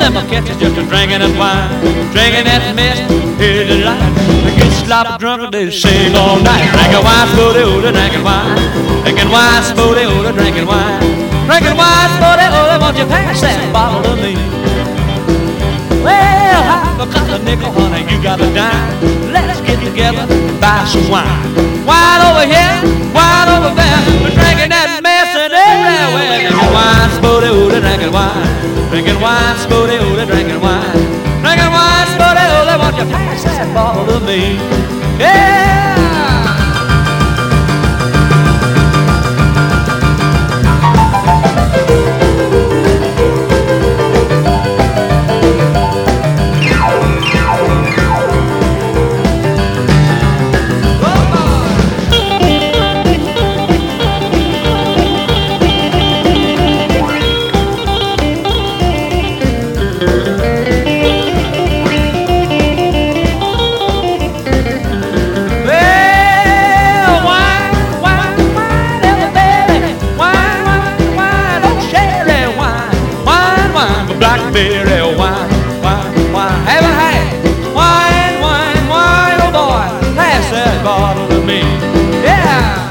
them will catch you just drinking that wine, drinking that mess. Here's the light. I get sloppy drunk and they sing all night. Drinking wine, spooty, ooh, drinking wine. Drinking wine, spooty, ooh, drinking wine. Drinking wine, spooty, ooh, won't you pass that bottle to me? Well, I've got a nickel, honey, you got a dime. Let's get together and buy some wine. Wine over here, wine over there. We're drinking that mess and everywhere. Drinking wine, spooty, ooh, drinking wine. Drinking wine, spooty, ooh, drinking wine. Drinking wine, spooty, ooh, won't you pass that bottle to me? Yeah! Blackberry wine, wine, wine. Haven't had wine, wine, wine, oh boy, pass that bottle to me. Yeah.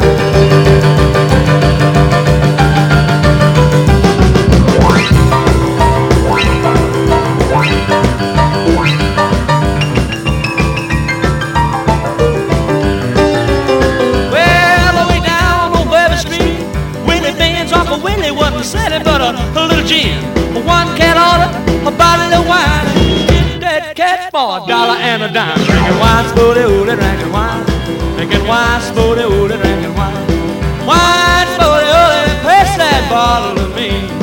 Well, way down on Bourbon Street, Willie Ben's Uncle Willie wasn't selling but a little gin. One cat order, a bottle of wine. Get that cat for $1 and a dime. Drinking wine, spooty, ooh, drinking wine. Drinking wine, spooty, ooh, drinking wine. Wine, spooty, ooh, pass that bottle to me.